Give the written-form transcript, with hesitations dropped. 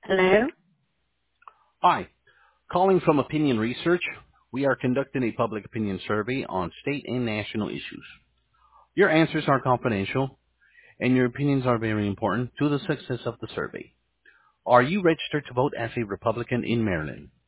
Hello? Hi, calling from Opinion Research. We are conducting a public opinion survey on state and national issues. Your answers are confidential, and your opinions are very important to the success of the survey. Are you registered to vote as a Republican in Maryland?